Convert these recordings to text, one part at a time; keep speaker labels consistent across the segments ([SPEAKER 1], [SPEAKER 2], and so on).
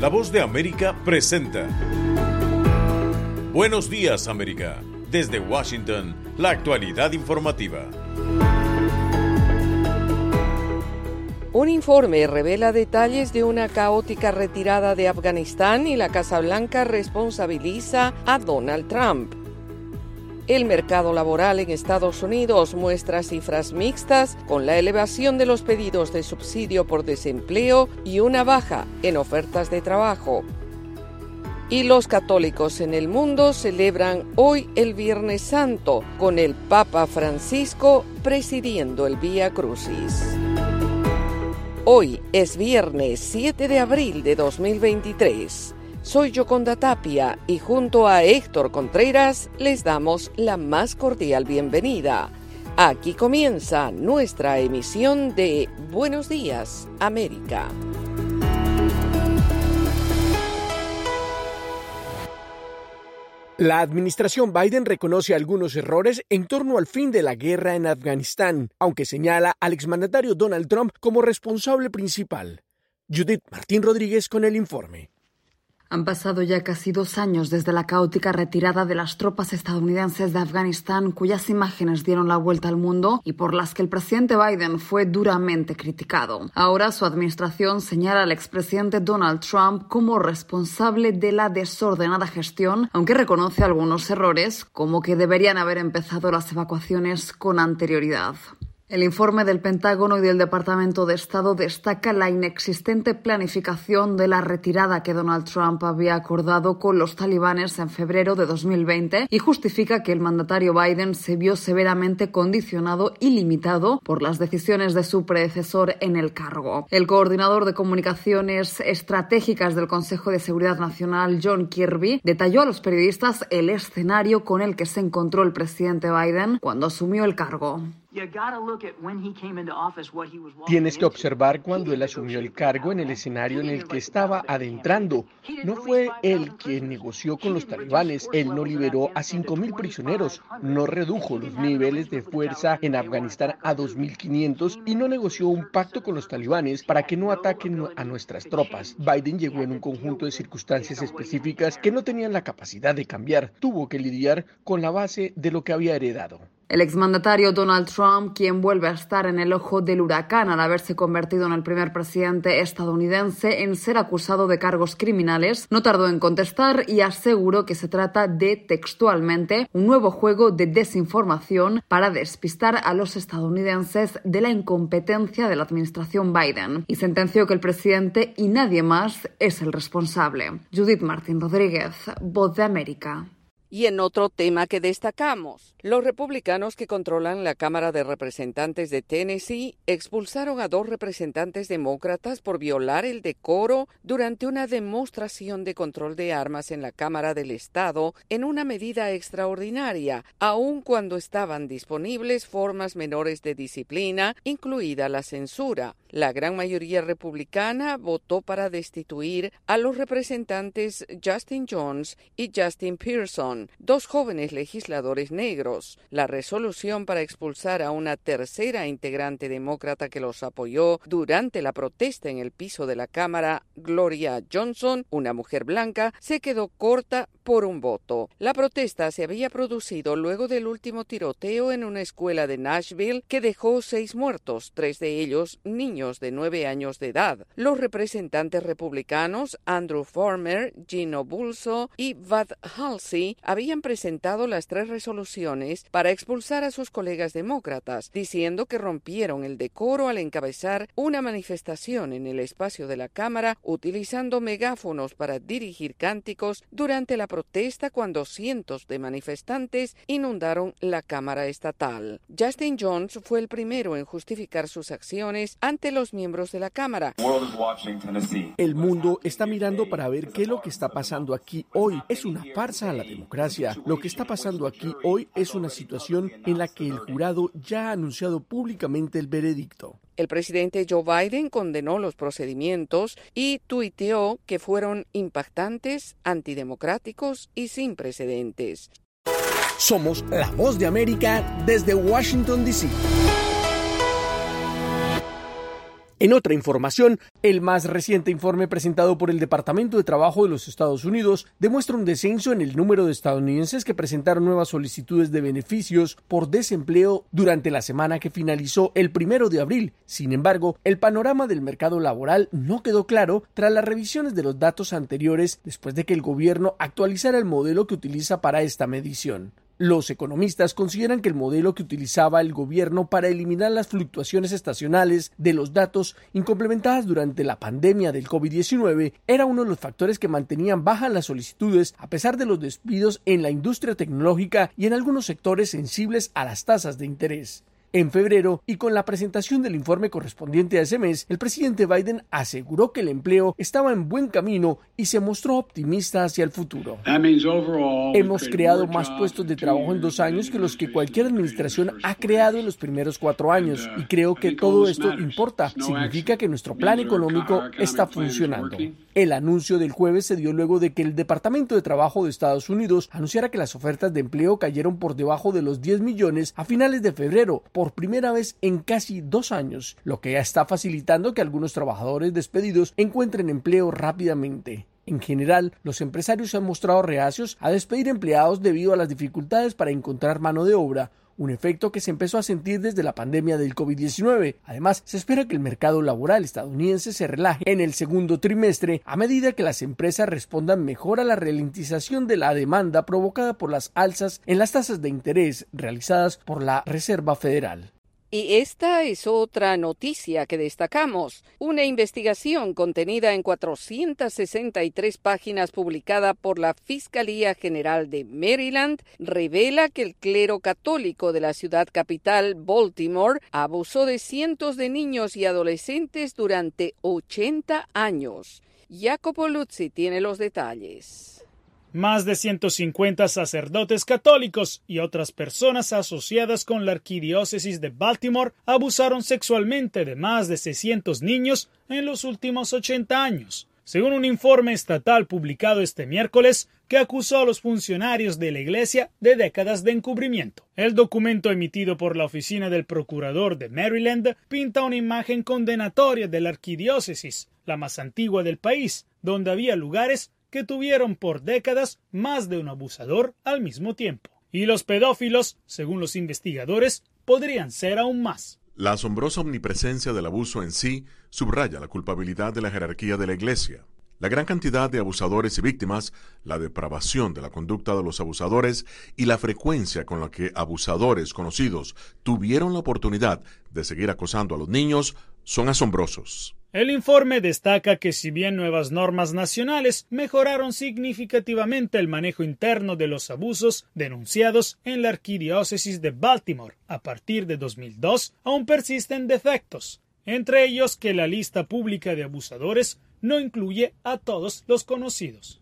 [SPEAKER 1] La Voz de América presenta Buenos Días, América. Desde Washington, la actualidad informativa.
[SPEAKER 2] Un informe revela detalles de una caótica retirada de Afganistán y la Casa Blanca responsabiliza a Donald Trump. El mercado laboral en Estados Unidos muestra cifras mixtas, con la elevación de los pedidos de subsidio por desempleo y una baja en ofertas de trabajo. Y los católicos en el mundo celebran hoy el Viernes Santo, con el Papa Francisco presidiendo el Vía Crucis. Hoy es viernes 7 de abril de 2023. Soy Yoconda Tapia y junto a Héctor Contreras les damos la más cordial bienvenida. Aquí comienza nuestra emisión de Buenos Días, América.
[SPEAKER 3] La administración Biden reconoce algunos errores en torno al fin de la guerra en Afganistán, aunque señala al exmandatario Donald Trump como responsable principal. Judith Martín Rodríguez con el informe.
[SPEAKER 4] Han pasado ya casi 2 años desde la caótica retirada de las tropas estadounidenses de Afganistán, cuyas imágenes dieron la vuelta al mundo y por las que el presidente Biden fue duramente criticado. Ahora su administración señala al expresidente Donald Trump como responsable de la desordenada gestión, aunque reconoce algunos errores, como que deberían haber empezado las evacuaciones con anterioridad. El informe del Pentágono y del Departamento de Estado destaca la inexistente planificación de la retirada que Donald Trump había acordado con los talibanes en febrero de 2020 y justifica que el mandatario Biden se vio severamente condicionado y limitado por las decisiones de su predecesor en el cargo. El coordinador de comunicaciones estratégicas del Consejo de Seguridad Nacional, John Kirby, detalló a los periodistas el escenario con el que se encontró el presidente Biden cuando asumió el cargo.
[SPEAKER 3] Tienes que observar cuando él asumió el cargo en el escenario en el que estaba adentrando. No fue él quien negoció con los talibanes, él no liberó a 5.000 prisioneros, no redujo los niveles de fuerza en Afganistán a 2.500 y no negoció un pacto con los talibanes para que no ataquen a nuestras tropas. Biden llegó en un conjunto de circunstancias específicas que no tenían la capacidad de cambiar. Tuvo que lidiar con la base de lo que había heredado.
[SPEAKER 4] El exmandatario Donald Trump, quien vuelve a estar en el ojo del huracán al haberse convertido en el primer presidente estadounidense en ser acusado de cargos criminales, no tardó en contestar y aseguró que se trata de, textualmente, un nuevo juego de desinformación para despistar a los estadounidenses de la incompetencia de la administración Biden, y sentenció que el presidente y nadie más es el responsable. Judith Martín Rodríguez, Voz de América.
[SPEAKER 2] Y en otro tema que destacamos, los republicanos que controlan la Cámara de Representantes de Tennessee expulsaron a 2 representantes demócratas por violar el decoro durante una demostración de control de armas en la Cámara del Estado en una medida extraordinaria, aun cuando estaban disponibles formas menores de disciplina, incluida la censura. La gran mayoría republicana votó para destituir a los representantes Justin Jones y Justin Pearson, 2 jóvenes legisladores negros. La resolución para expulsar a una tercera integrante demócrata que los apoyó durante la protesta en el piso de la Cámara, Gloria Johnson, una mujer blanca, se quedó corta por un voto. La protesta se había producido luego del último tiroteo en una escuela de Nashville que dejó 6 muertos, 3 de ellos niños de 9 años de edad. Los representantes republicanos Andrew Farmer, Gino Bulso y Vad Halsey habían presentado las 3 resoluciones para expulsar a sus colegas demócratas, diciendo que rompieron el decoro al encabezar una manifestación en el espacio de la Cámara utilizando megáfonos para dirigir cánticos durante la protesta cuando cientos de manifestantes inundaron la Cámara Estatal. Justin Jones fue el primero en justificar sus acciones ante los miembros de la Cámara.
[SPEAKER 3] El mundo está mirando para ver qué es lo que está pasando aquí hoy. Es una farsa a la democracia. Lo que está pasando aquí hoy es una situación en la que el jurado ya ha anunciado públicamente el veredicto.
[SPEAKER 2] El presidente Joe Biden condenó los procedimientos y tuiteó que fueron impactantes, antidemocráticos y sin precedentes.
[SPEAKER 3] Somos la Voz de América desde Washington, D.C. En otra información, el más reciente informe presentado por el Departamento de Trabajo de los Estados Unidos demuestra un descenso en el número de estadounidenses que presentaron nuevas solicitudes de beneficios por desempleo durante la semana que finalizó el 1 de abril. Sin embargo, el panorama del mercado laboral no quedó claro tras las revisiones de los datos anteriores después de que el gobierno actualizara el modelo que utiliza para esta medición. Los economistas consideran que el modelo que utilizaba el gobierno para eliminar las fluctuaciones estacionales de los datos incomplementadas durante la pandemia del COVID-19 era uno de los factores que mantenían bajas las solicitudes a pesar de los despidos en la industria tecnológica y en algunos sectores sensibles a las tasas de interés. En febrero, y con la presentación del informe correspondiente a ese mes, el presidente Biden aseguró que el empleo estaba en buen camino y se mostró optimista hacia el futuro. Hemos creado más puestos de trabajo en 2 años que los que cualquier administración ha creado en los primeros 4 años, y creo que todo esto importa. Significa que nuestro plan económico está funcionando. El anuncio del jueves se dio luego de que el Departamento de Trabajo de Estados Unidos anunciara que las ofertas de empleo cayeron por debajo de los 10 millones a finales de febrero, por primera vez en casi 2 años, lo que ya está facilitando que algunos trabajadores despedidos encuentren empleo rápidamente. En general, los empresarios se han mostrado reacios a despedir empleados debido a las dificultades para encontrar mano de obra, un efecto que se empezó a sentir desde la pandemia del COVID-19. Además, se espera que el mercado laboral estadounidense se relaje en el segundo trimestre a medida que las empresas respondan mejor a la ralentización de la demanda provocada por las alzas en las tasas de interés realizadas por la Reserva Federal.
[SPEAKER 2] Y esta es otra noticia que destacamos. Una investigación contenida en 463 páginas publicada por la Fiscalía General de Maryland revela que el clero católico de la ciudad capital, Baltimore, abusó de cientos de niños y adolescentes durante 80 años. Jacopo Luzzi tiene los detalles.
[SPEAKER 5] Más de 150 sacerdotes católicos y otras personas asociadas con la arquidiócesis de Baltimore abusaron sexualmente de más de 600 niños en los últimos 80 años, según un informe estatal publicado este miércoles que acusó a los funcionarios de la Iglesia de décadas de encubrimiento. El documento emitido por la oficina del procurador de Maryland pinta una imagen condenatoria de la arquidiócesis, la más antigua del país, donde había lugares que tuvieron por décadas más de un abusador al mismo tiempo. Y los pedófilos, según los investigadores, podrían ser aún más.
[SPEAKER 6] La asombrosa omnipresencia del abuso en sí subraya la culpabilidad de la jerarquía de la Iglesia. La gran cantidad de abusadores y víctimas, la depravación de la conducta de los abusadores y la frecuencia con la que abusadores conocidos tuvieron la oportunidad de seguir acosando a los niños son asombrosos.
[SPEAKER 5] El informe destaca que si bien nuevas normas nacionales mejoraron significativamente el manejo interno de los abusos denunciados en la arquidiócesis de Baltimore a partir de 2002, aún persisten defectos, entre ellos que la lista pública de abusadores no incluye a todos los conocidos.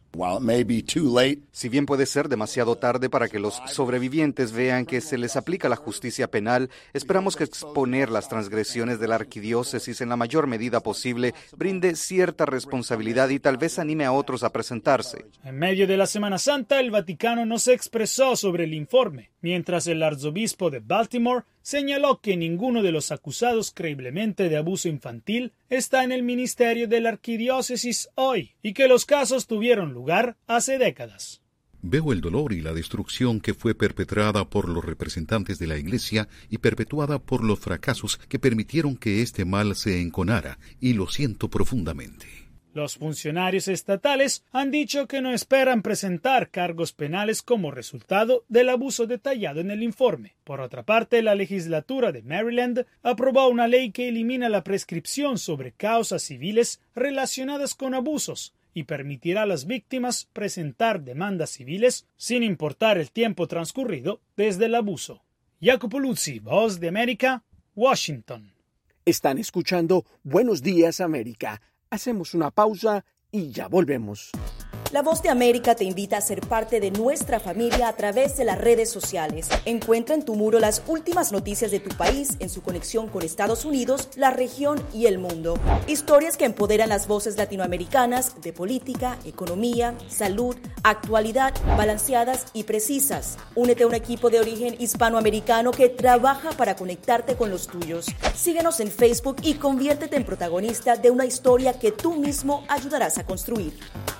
[SPEAKER 7] Si bien puede ser demasiado tarde para que los sobrevivientes vean que se les aplica la justicia penal, esperamos que exponer las transgresiones de la arquidiócesis en la mayor medida posible brinde cierta responsabilidad y tal vez anime a otros a presentarse.
[SPEAKER 5] En medio de la Semana Santa, el Vaticano no se expresó sobre el informe, mientras el arzobispo de Baltimore señaló que ninguno de los acusados creíblemente de abuso infantil está en el ministerio de la arquidiócesis hoy y que los casos tuvieron lugar hace décadas.
[SPEAKER 8] Veo el dolor y la destrucción que fue perpetrada por los representantes de la Iglesia y perpetuada por los fracasos que permitieron que este mal se enconara, y lo siento profundamente.
[SPEAKER 5] Los funcionarios estatales han dicho que no esperan presentar cargos penales como resultado del abuso detallado en el informe. Por otra parte, la legislatura de Maryland aprobó una ley que elimina la prescripción sobre causas civiles relacionadas con abusos y permitirá a las víctimas presentar demandas civiles sin importar el tiempo transcurrido desde el abuso. Jacopo Luzzi, Voz de América, Washington.
[SPEAKER 3] Están escuchando Buenos Días América. Hacemos una pausa y ya volvemos.
[SPEAKER 9] La Voz de América te invita a ser parte de nuestra familia a través de las redes sociales. Encuentra en tu muro las últimas noticias de tu país en su conexión con Estados Unidos, la región y el mundo. Historias que empoderan las voces latinoamericanas de política, economía, salud, actualidad, balanceadas y precisas. Únete a un equipo de origen hispanoamericano que trabaja para conectarte con los tuyos. Síguenos en Facebook y conviértete en protagonista de una historia que tú mismo ayudarás a construir.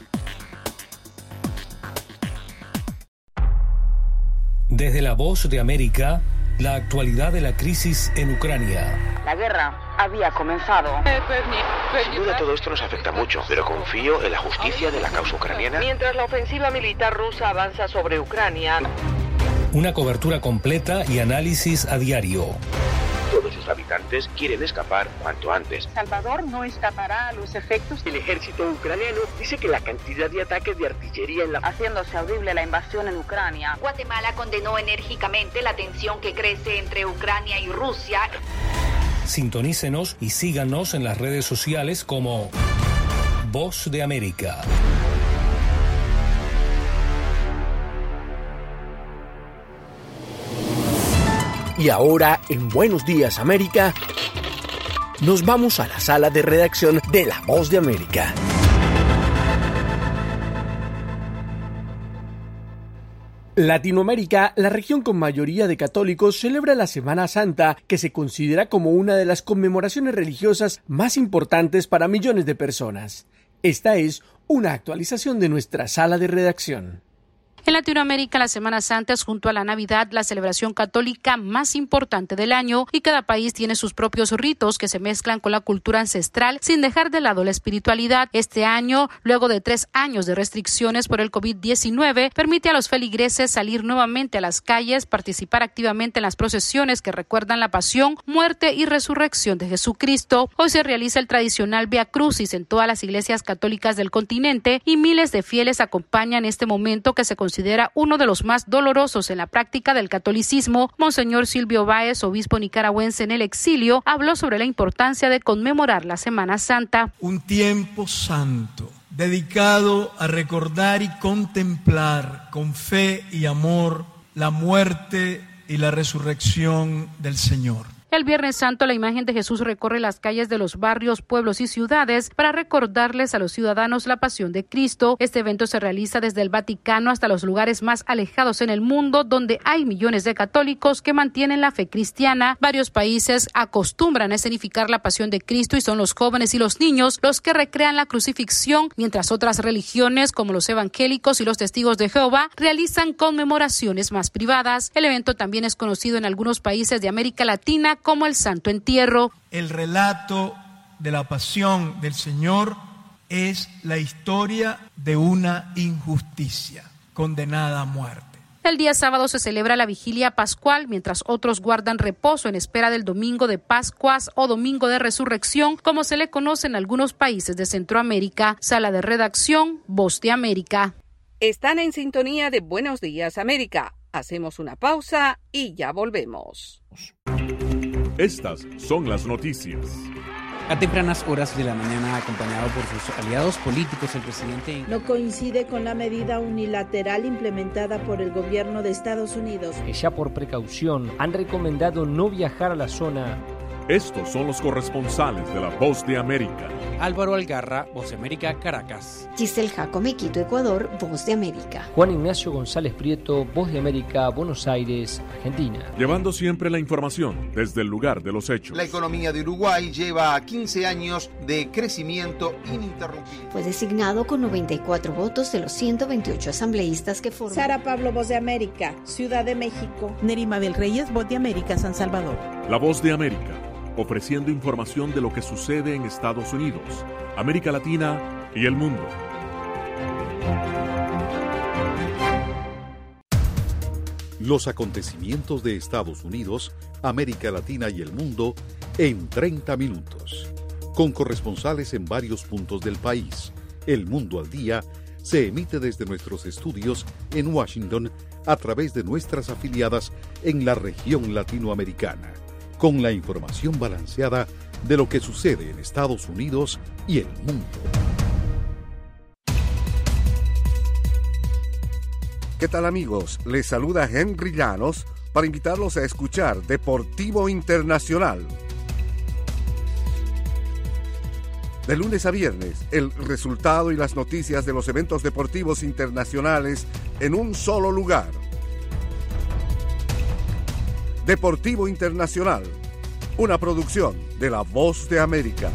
[SPEAKER 10] Desde la Voz de América, la actualidad de la crisis en Ucrania.
[SPEAKER 11] La guerra había comenzado.
[SPEAKER 12] Sin duda todo esto nos afecta mucho, pero confío en la justicia de la causa ucraniana.
[SPEAKER 2] Mientras la ofensiva militar rusa avanza sobre Ucrania.
[SPEAKER 10] Una cobertura completa y análisis a diario.
[SPEAKER 12] Todos sus habitantes quieren escapar cuanto antes.
[SPEAKER 11] Salvador no escapará a los efectos.
[SPEAKER 12] El ejército ucraniano dice que la cantidad de ataques de artillería en la...
[SPEAKER 11] haciéndose audible la invasión en Ucrania.
[SPEAKER 13] Guatemala condenó enérgicamente la tensión que crece entre Ucrania y Rusia.
[SPEAKER 10] Sintonícenos y síganos en las redes sociales como Voz de América.
[SPEAKER 14] Y ahora, en Buenos Días América, nos vamos a la sala de redacción de La Voz de América. Latinoamérica, la región con mayoría de católicos, celebra la Semana Santa, que se considera como una de las conmemoraciones religiosas más importantes para millones de personas. Esta es una actualización de nuestra sala de redacción.
[SPEAKER 15] En Latinoamérica, la Semana Santa es junto a la Navidad la celebración católica más importante del año y cada país tiene sus propios ritos que se mezclan con la cultura ancestral sin dejar de lado la espiritualidad. Este año, luego de 3 años de restricciones por el COVID-19, permite a los feligreses salir nuevamente a las calles, participar activamente en las procesiones que recuerdan la pasión, muerte y resurrección de Jesucristo. Hoy se realiza el tradicional Vía Crucis en todas las iglesias católicas del continente y miles de fieles acompañan este momento que se considera uno de los más dolorosos en la práctica del catolicismo. Monseñor Silvio Báez, obispo nicaragüense en el exilio, habló sobre la importancia de conmemorar la Semana Santa.
[SPEAKER 16] Un tiempo santo dedicado a recordar y contemplar con fe y amor la muerte y la resurrección del Señor.
[SPEAKER 15] El Viernes Santo, la imagen de Jesús recorre las calles de los barrios, pueblos y ciudades para recordarles a los ciudadanos la pasión de Cristo. Este evento se realiza desde el Vaticano hasta los lugares más alejados en el mundo, donde hay millones de católicos que mantienen la fe cristiana. Varios países acostumbran a escenificar la pasión de Cristo y son los jóvenes y los niños los que recrean la crucifixión, mientras otras religiones, como los evangélicos y los testigos de Jehová, realizan conmemoraciones más privadas. El evento también es conocido en algunos países de América Latina como el Santo Entierro.
[SPEAKER 16] El relato de la pasión del Señor es la historia de una injusticia condenada a muerte.
[SPEAKER 15] El día sábado se celebra la vigilia pascual, mientras otros guardan reposo en espera del domingo de Pascuas o domingo de resurrección, como se le conoce en algunos países de Centroamérica. Sala de redacción, Voz de América.
[SPEAKER 2] Están en sintonía de Buenos Días América. Hacemos una pausa y ya volvemos.
[SPEAKER 1] Estas son las noticias.
[SPEAKER 17] A tempranas horas de la mañana, acompañado por sus aliados políticos, el presidente
[SPEAKER 18] no coincide con la medida unilateral implementada por el gobierno de Estados Unidos,
[SPEAKER 19] que ya por precaución han recomendado no viajar a la zona.
[SPEAKER 1] Estos son los corresponsales de La Voz de América.
[SPEAKER 17] Álvaro Algarra, Voz de América, Caracas.
[SPEAKER 20] Giselle Jacome, Quito, Ecuador, Voz de América.
[SPEAKER 19] Juan Ignacio González Prieto, Voz de América, Buenos Aires, Argentina.
[SPEAKER 1] Llevando siempre la información desde el lugar de los hechos.
[SPEAKER 21] La economía de Uruguay lleva 15 años de crecimiento ininterrumpido.
[SPEAKER 20] Fue designado con 94 votos de los 128 asambleístas que forman.
[SPEAKER 18] Sara Pablo, Voz de América, Ciudad de México.
[SPEAKER 22] Nerima Bel Reyes, Voz de América, San Salvador.
[SPEAKER 1] La Voz de América, ofreciendo información de lo que sucede en Estados Unidos, América Latina y el mundo.
[SPEAKER 8] Los acontecimientos de Estados Unidos, América Latina y el mundo en 30 minutos. Con corresponsales en varios puntos del país. El Mundo al Día se emite desde nuestros estudios en Washington a través de nuestras afiliadas en la región latinoamericana, con la información balanceada de lo que sucede en Estados Unidos y el mundo.
[SPEAKER 4] ¿Qué tal, amigos? Les saluda Henry Llanos para invitarlos a escuchar Deportivo Internacional. De lunes a viernes, el resultado y las noticias de los eventos deportivos internacionales en un solo lugar. Deportivo Internacional, una producción de La Voz de América.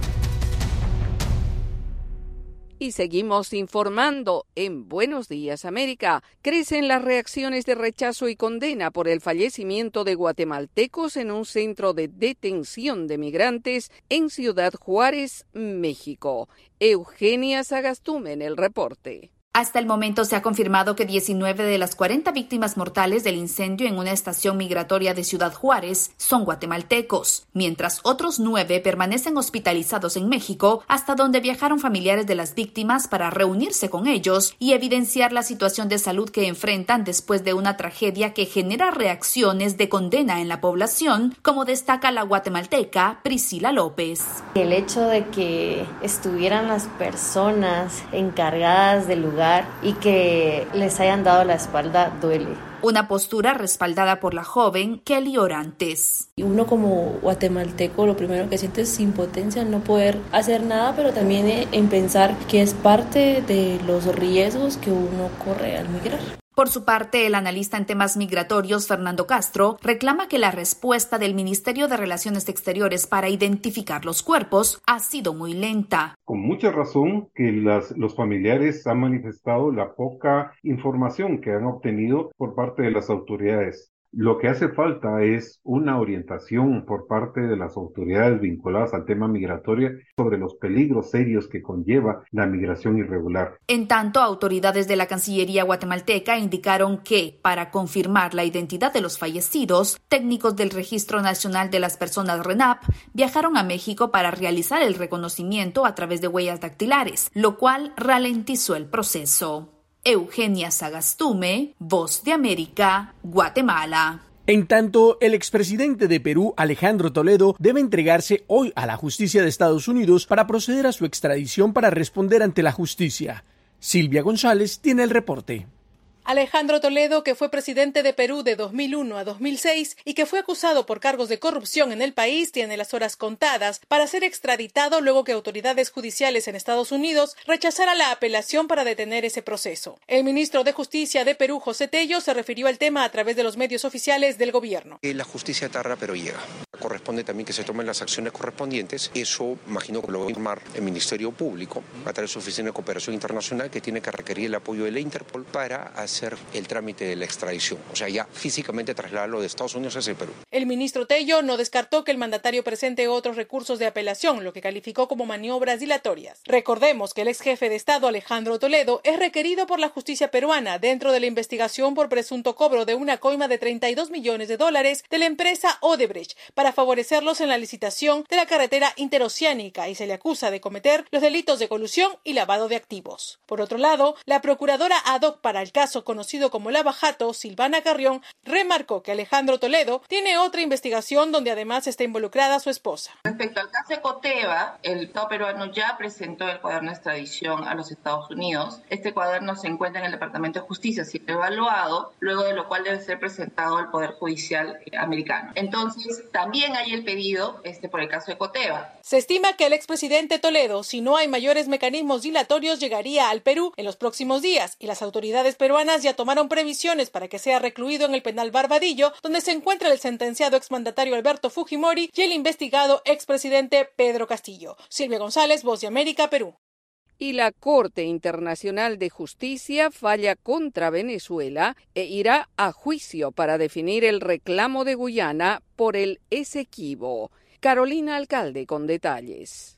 [SPEAKER 2] Y seguimos informando en Buenos Días América. Crecen las reacciones de rechazo y condena por el fallecimiento de guatemaltecos en un centro de detención de migrantes en Ciudad Juárez, México. Eugenia Sagastume en el reporte.
[SPEAKER 13] Hasta el momento se ha confirmado que 19 de las 40 víctimas mortales del incendio en una estación migratoria de Ciudad Juárez son guatemaltecos, mientras otros 9 permanecen hospitalizados en México, hasta donde viajaron familiares de las víctimas para reunirse con ellos y evidenciar la situación de salud que enfrentan después de una tragedia que genera reacciones de condena en la población, como destaca la guatemalteca Priscila López.
[SPEAKER 6] El hecho de que estuvieran las personas encargadas del lugar y que les hayan dado la espalda duele.
[SPEAKER 13] Una postura respaldada por la joven Kelly Orantes.
[SPEAKER 23] Y uno como guatemalteco lo primero que siente es impotencia, no poder hacer nada, pero también en pensar que es parte de los riesgos que uno corre al migrar.
[SPEAKER 13] Por su parte, el analista en temas migratorios Fernando Castro reclama que la respuesta del Ministerio de Relaciones Exteriores para identificar los cuerpos ha sido muy lenta.
[SPEAKER 24] Con mucha razón que los familiares han manifestado la poca información que han obtenido por parte de las autoridades. Lo que hace falta es una orientación por parte de las autoridades vinculadas al tema migratorio sobre los peligros serios que conlleva la migración irregular.
[SPEAKER 13] En tanto, autoridades de la Cancillería guatemalteca indicaron que, para confirmar la identidad de los fallecidos, técnicos del Registro Nacional de las Personas RENAP viajaron a México para realizar el reconocimiento a través de huellas dactilares, lo cual ralentizó el proceso. Eugenia Sagastume, Voz de América, Guatemala.
[SPEAKER 14] En tanto, el expresidente de Perú, Alejandro Toledo, debe entregarse hoy a la justicia de Estados Unidos para proceder a su extradición para responder ante la justicia. Silvia González tiene el reporte.
[SPEAKER 25] Alejandro Toledo, que fue presidente de Perú de 2001 a 2006 y que fue acusado por cargos de corrupción en el país, tiene las horas contadas para ser extraditado luego que autoridades judiciales en Estados Unidos rechazaran la apelación para detener ese proceso. El ministro de Justicia de Perú, José Tello, se refirió al tema a través de los medios oficiales del gobierno.
[SPEAKER 12] La justicia tarda, pero llega. Corresponde también que se tomen las acciones correspondientes. Eso, imagino que lo va a informar el Ministerio Público a través de su Oficina de Cooperación Internacional, que tiene que requerir el apoyo de la Interpol para hacer el trámite de la extradición, o sea, ya físicamente trasladarlo de Estados Unidos hacia el Perú.
[SPEAKER 25] El ministro Tello no descartó que el mandatario presente otros recursos de apelación, lo que calificó como maniobras dilatorias. Recordemos que el ex jefe de Estado, Alejandro Toledo, es requerido por la justicia peruana dentro de la investigación por presunto cobro de una coima de $32 millones de la empresa Odebrecht para favorecerlos en la licitación de la carretera interoceánica y se le acusa de cometer los delitos de colusión y lavado de activos. Por otro lado, la procuradora ad hoc para el caso conocido como Lava Jato, Silvana Carrión, remarcó que Alejandro Toledo tiene otra investigación donde además está involucrada su esposa.
[SPEAKER 26] Respecto al caso de Coteva, el Estado peruano ya presentó el cuaderno de extradición a los Estados Unidos. Este cuaderno se encuentra en el Departamento de Justicia, siendo evaluado, luego de lo cual debe ser presentado al Poder Judicial americano. Entonces, también hay el pedido por el caso de Coteva.
[SPEAKER 25] Se estima que el expresidente Toledo, si no hay mayores mecanismos dilatorios, llegaría al Perú en los próximos días y las autoridades peruanas ya tomaron previsiones para que sea recluido en el penal Barbadillo, donde se encuentra el sentenciado exmandatario Alberto Fujimori y el investigado expresidente Pedro Castillo. Silvia González, Voz de América, Perú.
[SPEAKER 2] Y la Corte Internacional de Justicia falla contra Venezuela e irá a juicio para definir el reclamo de Guyana por el Esequibo. Carolina Alcalde con detalles.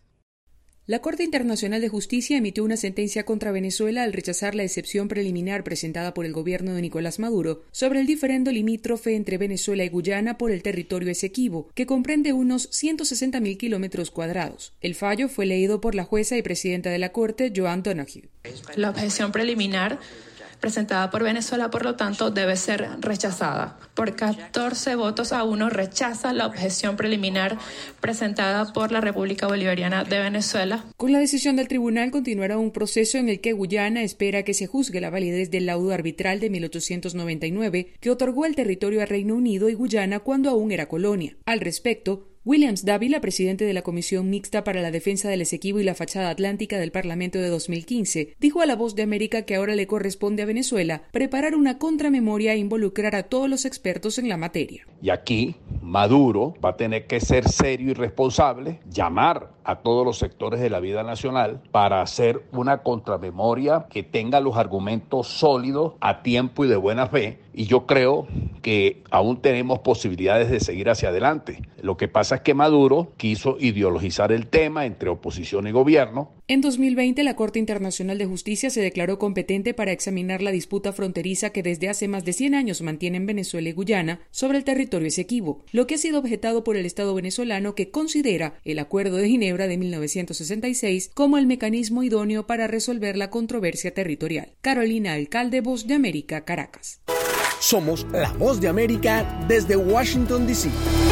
[SPEAKER 27] La Corte Internacional de Justicia emitió una sentencia contra Venezuela al rechazar la excepción preliminar presentada por el gobierno de Nicolás Maduro sobre el diferendo limítrofe entre Venezuela y Guyana por el territorio Esequibo, que comprende unos 160.000 kilómetros cuadrados. El fallo fue leído por la jueza y presidenta de la Corte, Joan Donoghue.
[SPEAKER 28] La objeción preliminar
[SPEAKER 3] presentada por Venezuela, por lo tanto, debe ser rechazada. Por 14-1 rechaza la objeción preliminar presentada por la República Bolivariana de Venezuela.
[SPEAKER 27] Con la decisión del tribunal continuará un proceso en el que Guyana espera que se juzgue la validez del laudo arbitral de 1899 que otorgó el territorio a Reino Unido y Guyana cuando aún era colonia. Al respecto, Williams Dávila, presidente de la Comisión Mixta para la Defensa del Esequibo y la Fachada Atlántica del Parlamento de 2015, dijo a La Voz de América que ahora le corresponde a Venezuela preparar una contramemoria e involucrar a todos los expertos en la materia.
[SPEAKER 5] Y aquí Maduro va a tener que ser serio y responsable, llamar a todos los sectores de la vida nacional para hacer una contramemoria que tenga los argumentos sólidos, a tiempo y de buena fe. Y yo creo que aún tenemos posibilidades de seguir hacia adelante. Lo que pasa es que Maduro quiso ideologizar el tema entre oposición y gobierno.
[SPEAKER 27] En 2020, la Corte Internacional de Justicia se declaró competente para examinar la disputa fronteriza que desde hace más de 100 años mantienen Venezuela y Guyana sobre el territorio Esequibo, lo que ha sido objetado por el Estado venezolano, que considera el Acuerdo de Ginebra de 1966 como el mecanismo idóneo para resolver la controversia territorial. Carolina Alcalde, Voz de América, Caracas.
[SPEAKER 14] Somos La Voz de América desde Washington, D.C.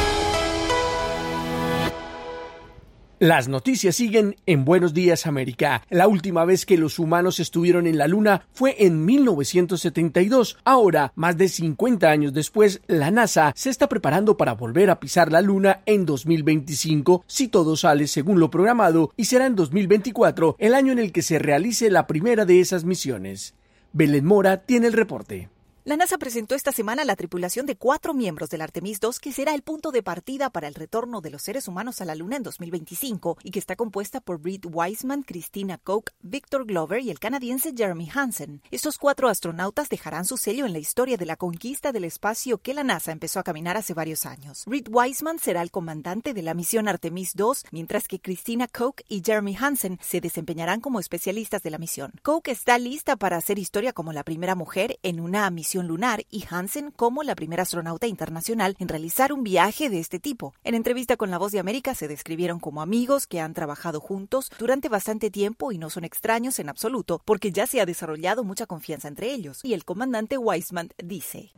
[SPEAKER 14] Las noticias siguen en Buenos Días América. La última vez que los humanos estuvieron en la Luna fue en 1972. Ahora, más de 50 años después, la NASA se está preparando para volver a pisar la Luna en 2025, si todo sale según lo programado, y será en 2024 el año en el que se realice la primera de esas misiones. Belén Mora tiene el reporte.
[SPEAKER 7] La NASA presentó esta semana la tripulación de 4 miembros del Artemis II, que será el punto de partida para el retorno de los seres humanos a la Luna en 2025 y que está compuesta por Reed Wiseman, Christina Koch, Victor Glover y el canadiense Jeremy Hansen. Estos 4 astronautas dejarán su sello en la historia de la conquista del espacio que la NASA empezó a caminar hace varios años. Reed Wiseman será el comandante de la misión Artemis II, mientras que Christina Koch y Jeremy Hansen se desempeñarán como especialistas de la misión. Koch está lista para hacer historia como la primera mujer en una misión lunar y Hansen como la primera astronauta internacional en realizar un viaje de este tipo. En entrevista con La Voz de América se describieron como amigos que han trabajado juntos durante bastante tiempo y no son extraños en absoluto porque ya se ha desarrollado mucha confianza entre ellos. Y el comandante Wiseman dice: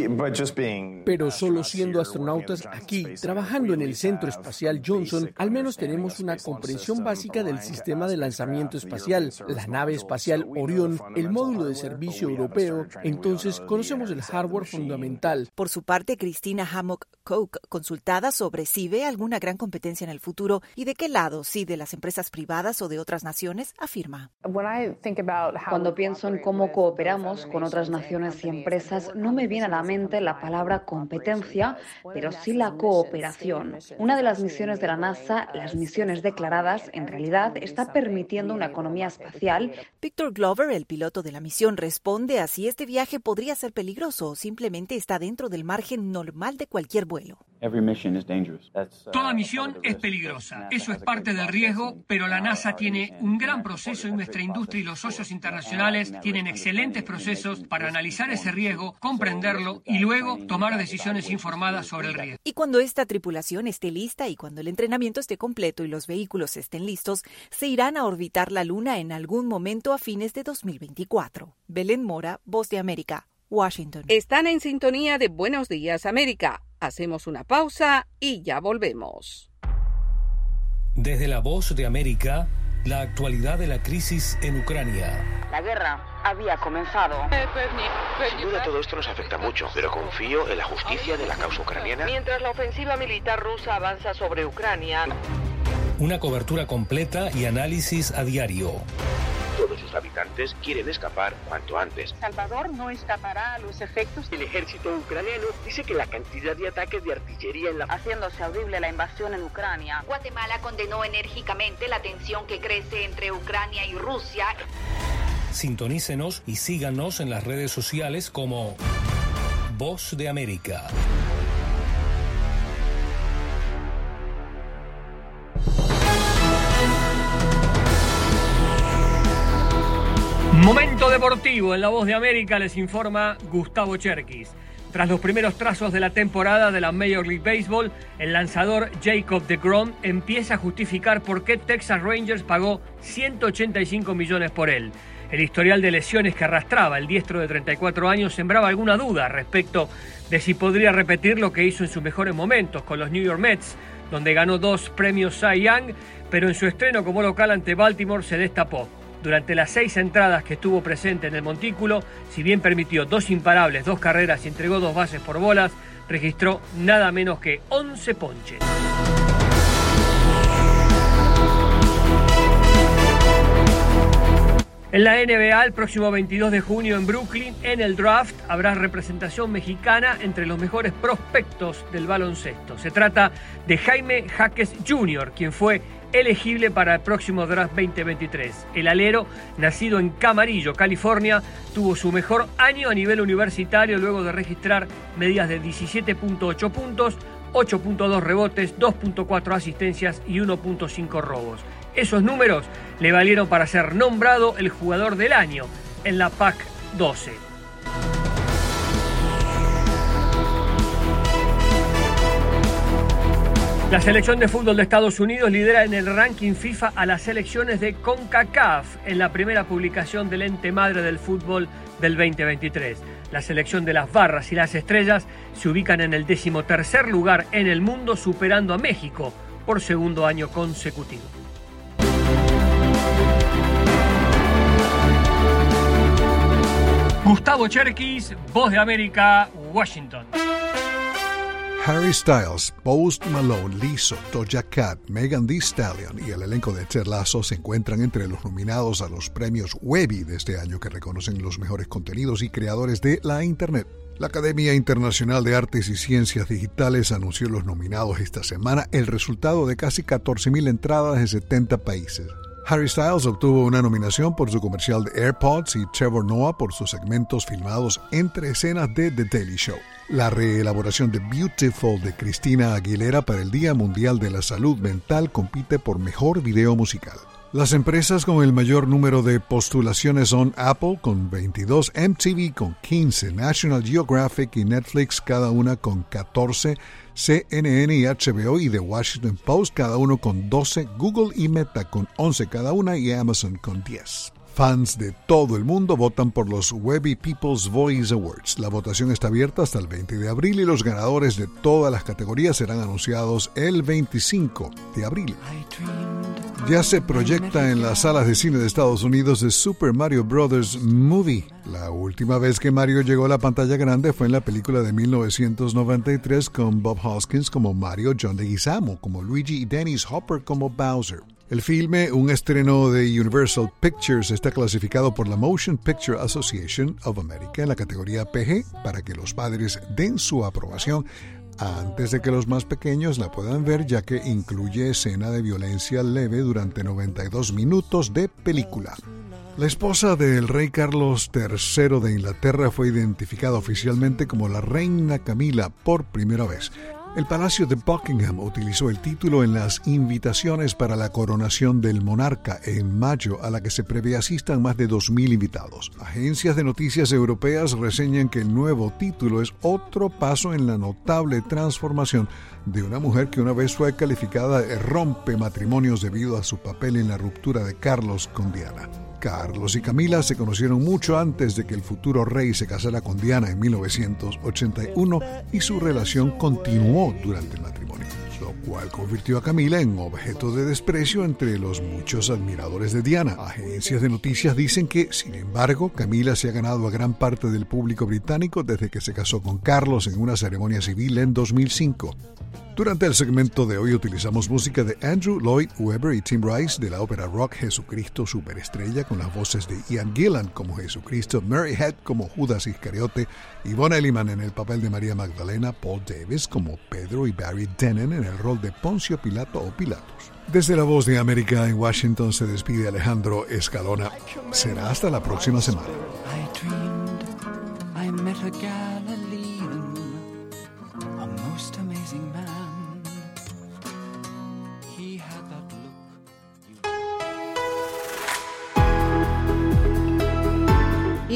[SPEAKER 9] Pero solo siendo astronautas aquí, trabajando en el Centro Espacial Johnson, al menos tenemos una comprensión básica del sistema de lanzamiento espacial, la nave espacial Orión, el módulo de servicio europeo. Entonces, conocemos el hardware fundamental.
[SPEAKER 7] Por su parte, Christina Hammock Koch, consultada sobre si ve alguna gran competencia en el futuro y de qué lado, si de las empresas privadas o de otras naciones, afirma:
[SPEAKER 10] Cuando pienso en cómo cooperamos con otras naciones y empresas, no me viene a la mente la palabra competencia, pero sí la cooperación. Una de las misiones de la NASA, las misiones declaradas, en realidad está permitiendo una economía espacial.
[SPEAKER 7] Victor Glover, el piloto de la misión, responde a si este viaje podría ser peligroso o simplemente está dentro del margen normal de cualquier vuelo.
[SPEAKER 11] Toda misión es peligrosa. Eso es parte del riesgo, pero la NASA tiene un gran proceso y nuestra industria y los socios internacionales tienen excelentes procesos para analizar ese riesgo, comprenderlo y luego tomar decisiones informadas sobre el riesgo.
[SPEAKER 7] Y cuando esta tripulación esté lista y cuando el entrenamiento esté completo y los vehículos estén listos, se irán a orbitar la Luna en algún momento a fines de 2024. Belén Mora, Voz de América, Washington.
[SPEAKER 2] Están en sintonía de Buenos Días América. Hacemos una pausa y ya volvemos.
[SPEAKER 16] Desde La Voz de América, la actualidad de la crisis en Ucrania.
[SPEAKER 10] La guerra había comenzado.
[SPEAKER 28] Sin duda todo esto nos afecta mucho, pero confío en la justicia de la causa ucraniana.
[SPEAKER 10] Mientras la ofensiva militar rusa avanza sobre Ucrania.
[SPEAKER 16] Una cobertura completa y análisis a diario.
[SPEAKER 28] Todos sus habitantes quieren escapar cuanto antes.
[SPEAKER 10] Salvador no escapará a los efectos.
[SPEAKER 28] El ejército ucraniano dice que la cantidad de ataques de artillería en la...
[SPEAKER 10] haciéndose audible la invasión en Ucrania.
[SPEAKER 13] Guatemala condenó enérgicamente la tensión que crece entre Ucrania y Rusia.
[SPEAKER 16] Sintonícenos y síganos en las redes sociales como Voz de América.
[SPEAKER 11] Momento deportivo en La Voz de América, les informa Gustavo Cherkis. Tras los primeros trazos de la temporada de la Major League Baseball, el lanzador Jacob deGrom empieza a justificar por qué Texas Rangers pagó $185 millones por él. El historial de lesiones que arrastraba el diestro de 34 años sembraba alguna duda respecto de si podría repetir lo que hizo en sus mejores momentos con los New York Mets, donde ganó 2 premios Cy Young, pero en su estreno como local ante Baltimore se destapó. Durante las 6 entradas que estuvo presente en el montículo, si bien permitió 2 imparables, 2 carreras y entregó 2 bases por bolas, registró nada menos que 11 ponches. En la NBA, el próximo 22 de junio en Brooklyn, en el draft, habrá representación mexicana entre los mejores prospectos del baloncesto. Se trata de Jaime Jaques Jr., quien fue elegible para el próximo draft 2023. El alero, nacido en Camarillo, California, tuvo su mejor año a nivel universitario luego de registrar medias de 17.8 puntos, 8.2 rebotes, 2.4 asistencias y 1.5 robos. Esos números le valieron para ser nombrado el jugador del año en la PAC 12. La selección de fútbol de Estados Unidos lidera en el ranking FIFA a las selecciones de CONCACAF en la primera publicación del ente madre del fútbol del 2023. La selección de las Barras y las Estrellas se ubican en el 13º lugar en el mundo, superando a México por segundo año consecutivo. Gustavo Cherkis, Voz de América, Washington.
[SPEAKER 1] Harry Styles, Post Malone, Lizzo, Doja Cat, Megan Thee Stallion y el elenco de Ted Lasso se encuentran entre los nominados a los premios Webby de este año, que reconocen los mejores contenidos y creadores de la Internet. La Academia Internacional de Artes y Ciencias Digitales anunció los nominados esta semana, el resultado de casi 14,000 entradas de 70 países. Harry Styles obtuvo una nominación por su comercial de AirPods y Trevor Noah por sus segmentos filmados entre escenas de The Daily Show. La reelaboración de Beautiful de Christina Aguilera para el Día Mundial de la Salud Mental compite por mejor video musical. Las empresas con el mayor número de postulaciones son Apple con 22, MTV con 15, National Geographic y Netflix cada una con 14, CNN y HBO y The Washington Post cada uno con 12, Google y Meta con 11 cada una y Amazon con 10. Fans de todo el mundo votan por los Webby People's Voice Awards. La votación está abierta hasta el 20 de abril y los ganadores de todas las categorías serán anunciados el 25 de abril. Ya se proyecta en las salas de cine de Estados Unidos The Super Mario Bros. Movie. La última vez que Mario llegó a la pantalla grande fue en la película de 1993 con Bob Hoskins como Mario, John Leguizamo como Luigi y Dennis Hopper como Bowser. El filme, un estreno de Universal Pictures, está clasificado por la Motion Picture Association of America en la categoría PG para que los padres den su aprobación antes de que los más pequeños la puedan ver, ya que incluye escena de violencia leve durante 92 minutos de película. La esposa del rey Carlos III de Inglaterra fue identificada oficialmente como la reina Camila por primera vez. El Palacio de Buckingham utilizó el título en las invitaciones para la coronación del monarca en mayo, a la que se prevé asistan más de 2,000 invitados. Agencias de noticias europeas reseñan que el nuevo título es otro paso en la notable transformación de una mujer que una vez fue calificada de rompe matrimonios debido a su papel en la ruptura de Carlos con Diana. Carlos y Camila se conocieron mucho antes de que el futuro rey se casara con Diana en 1981 y su relación continuó durante el matrimonio, lo cual convirtió a Camila en objeto de desprecio entre los muchos admiradores de Diana. Agencias de noticias dicen que, sin embargo, Camila se ha ganado a gran parte del público británico desde que se casó con Carlos en una ceremonia civil en 2005. Durante el segmento de hoy utilizamos música de Andrew Lloyd Webber y Tim Rice de la ópera rock Jesucristo Superestrella, con las voces de Ian Gillan como Jesucristo, Mary Head como Judas Iscariote, Yvonne Elliman en el papel de María Magdalena, Paul Davis como Pedro y Barry Dennen en el rol de Poncio Pilato o Pilatos. Desde la Voz de América en Washington se despide Alejandro Escalona. Será hasta la próxima semana.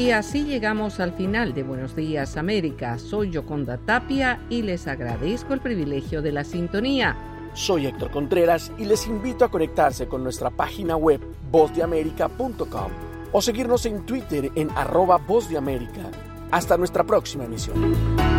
[SPEAKER 2] Y así llegamos al final de Buenos Días América. Soy Yoconda Tapia y les agradezco el privilegio de la sintonía.
[SPEAKER 9] Soy Héctor Contreras y les invito a conectarse con nuestra página web vozdeamerica.com o seguirnos en Twitter en @vozdeamerica. Hasta nuestra próxima emisión.